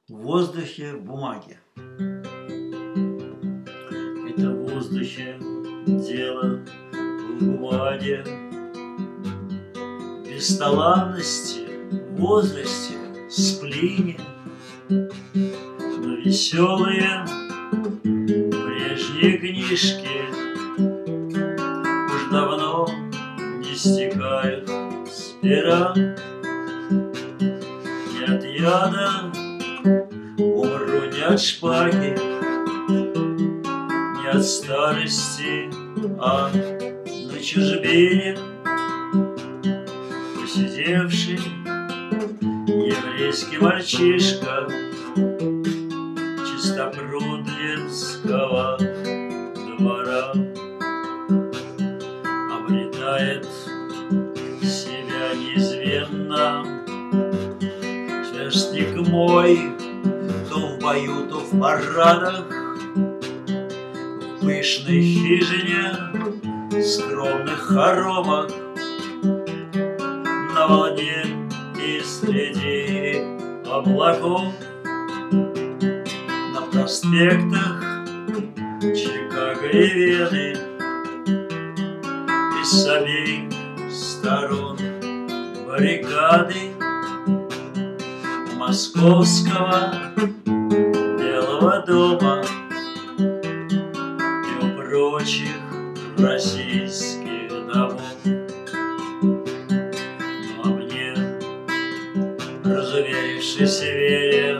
В воздухе бумаги. Это в воздухе дело, в бумаге, бесталанности, в возрасте, сплине. Но веселые прежние книжки уж давно не стекают с пера. Не от яда умру, не от шпаги, не от старости, а на чужбине. Посидевший еврейский мальчишка чистопруденского двора обретает себя неизменно. Сверстник мой то в бою, то в парадах, в пышной хижине, скромных хоромах, на волне и среди облаков, на проспектах Чикаго и Вены, и с обеих сторон баррикады у московского Белого дома и у прочих российских домов. Ну а мне, разуверившись в вере,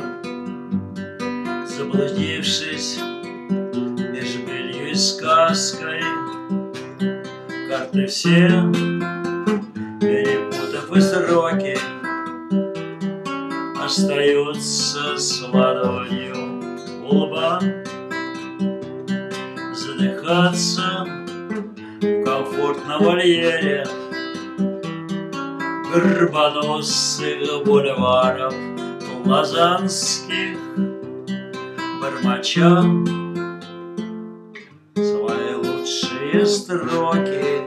заблудившись меж былью и сказкой, карты все перепутав и сроки, остаются с ладонью у лба, задыхаться в комфортном вольере горбоносых бульваров лазанских, бормоча свои лучшие строки.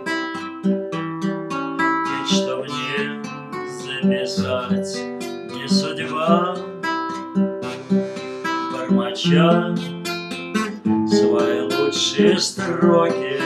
Ведь что мне записать не судьба, бормоча свои лучшие строки.